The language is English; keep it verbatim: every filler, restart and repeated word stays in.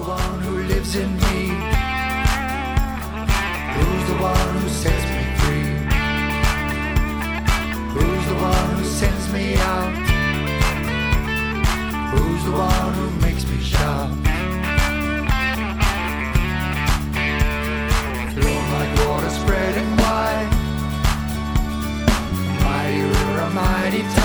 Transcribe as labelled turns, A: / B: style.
A: the one who lives in me? Who's the one who sets me free? Who's the one who sends me out? Who's the one who makes me shout? Flow like water spreading wide, mighty river, mighty tide.